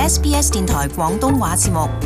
SBS 電台廣東話節目。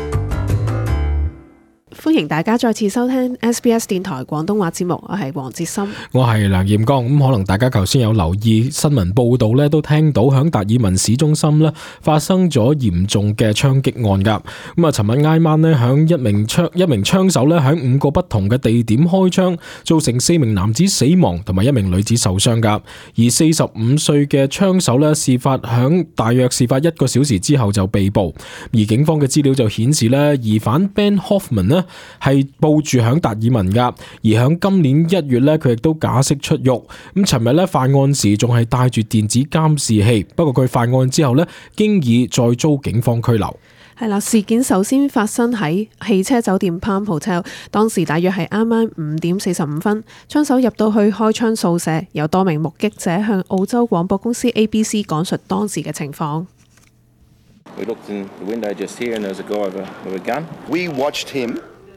歡迎大家再次收聽 SBS 電台廣東話節目，我係黃哲森， 我係梁彥剛。可能大家頭先有留意新聞報道咧，都聽到響達爾文市中心咧發生咗嚴重嘅槍擊案噶。尋日挨晚咧，響一名槍手咧響5個不同嘅地點開槍，造成4名男子死亡同埋1名女子受傷噶。而45歲嘅槍手咧，大約事發1個小時之後就被捕。而警方嘅資料就顯示咧，疑犯 Ben Hoffman 咧係報住響達爾文噶，而響今年1月咧，佢亦都假釋出獄。尋日咧犯案時仲係帶住電子監視器，不過佢犯案之後咧，經已再遭警方拘留。 係啦，事件首先發生喺汽車酒店 Palm Hotel， 當時大約係啱啱5點45分，槍手入到去開槍掃射，有多名目擊者向澳洲廣播公司 ABC 講述當時嘅情況。 We looked in the window just here and there was a guy with a gun. We watched him.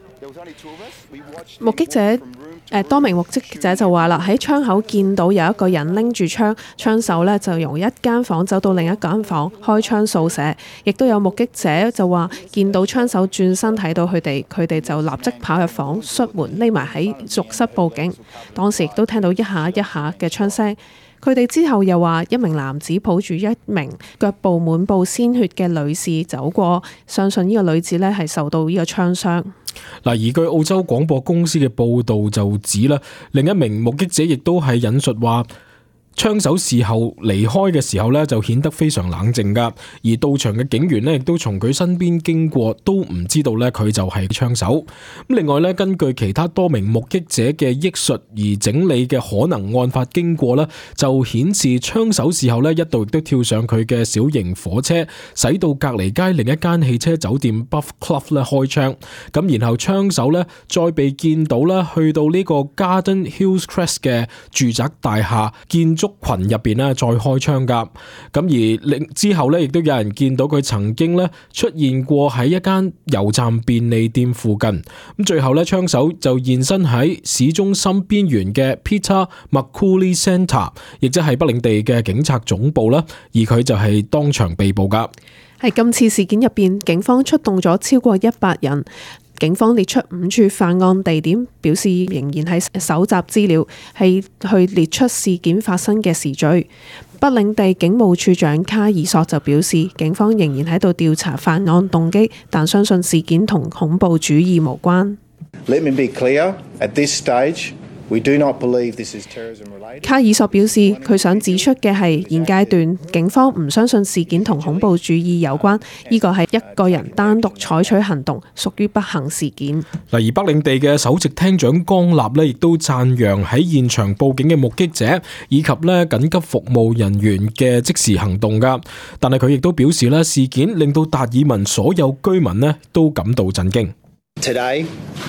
目擊者多名目擊者就話啦，喺窗口見到有一個人拎住槍，槍手呢就由一間房走到另一間房開槍掃射。亦都有目擊者就話見到槍手轉身睇到佢哋就立即跑入房摔門，匿埋喺浴室報警。當時亦都聽到一下一下嘅槍聲。佢哋之後又話，一名男子抱住一名腳部滿布鮮血嘅女士走過，相信呢個女子呢係受到呢個槍傷。 而據澳洲廣播公司嘅報道就指啦，另一名目擊者亦都係引述話，槍手事後離開嘅時候呢，就顯得非常冷靜噶，而到場嘅警員呢，亦都從佢身邊經過，都唔知道呢佢就係槍手。另外呢，根據其他多名目擊者嘅憶述而整理嘅可能案發經過呢，就顯示槍手事後呢一度亦都跳上佢嘅小型火車，駛到隔離街另一間汽車酒店 Buff Club 呢開槍。咁然後槍手呢，再被見到呢去到呢個 Garden Hillcrest 嘅住宅大廈建築群入邊咧再開槍噶，咁而之後咧亦都有人見到佢曾經咧出現過喺一間油站便利店附近。咁最後咧槍手就現身喺市中心邊緣嘅 Peter McCooley Centre， 亦即係北領地嘅警察總部啦，而佢就係當場被捕噶。 喺今次事件入邊，警方出動咗超過100人。警方列出5處犯案地點，表示仍然係搜集資料，係去列出事件發生嘅時序。北領地警務處長卡爾索就表示，警方仍然喺度調查犯案動機，但相信事件同恐怖主義無關。 Let me be clear, at this stage, we do not believe this is terrorism related. 卡爾索表示，佢想指出嘅係現階段警方唔相信事件同恐怖主義有關，呢個係一個人單獨採取行動，屬於不幸事件。 而北領地嘅首席廳長江納呢亦都讚揚喺現場報警嘅目擊者以及呢緊急服務人員嘅即時行動噶。但係佢亦都表示呢事件令到達爾文所有居民呢都感到震驚。 Today,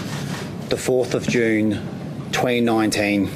the 4th of June, 2019.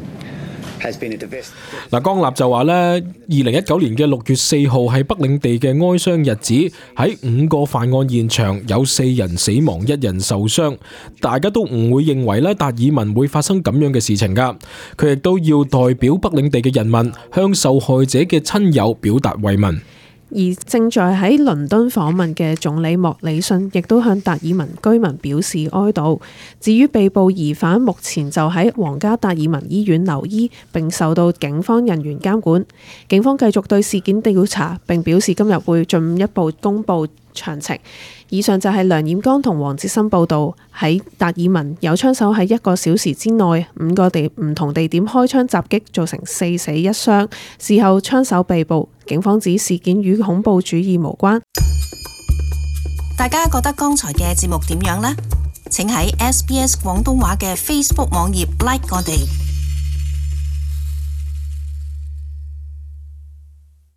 江納就話呢2019年嘅6月4號係北領地嘅哀傷日子，喺5個犯案現場有4人死亡，1人受傷，大家都唔會認為達爾文會發生咁樣嘅事情噶。佢亦都要代表北領地嘅人民向受害者嘅親友表達慰問。 而正在喺倫敦訪問嘅總理莫里遜亦都向達爾文居民表示哀悼。至於被捕疑犯，目前就喺皇家達爾文醫院留醫，並受到警方人員監管。警方繼續對事件調查，並表示今日會進一步公佈詳情。以上就係梁彥剛同黃哲森報道。喺達爾文，有槍手喺1個小時之內5個唔同地點開槍襲擊，造成4死1傷。事後槍手被捕，警方指事件與恐怖主義無關。 大家覺得剛才嘅節目點樣呢？請喺SBS 廣東話嘅 Facebook 網頁 like 我哋。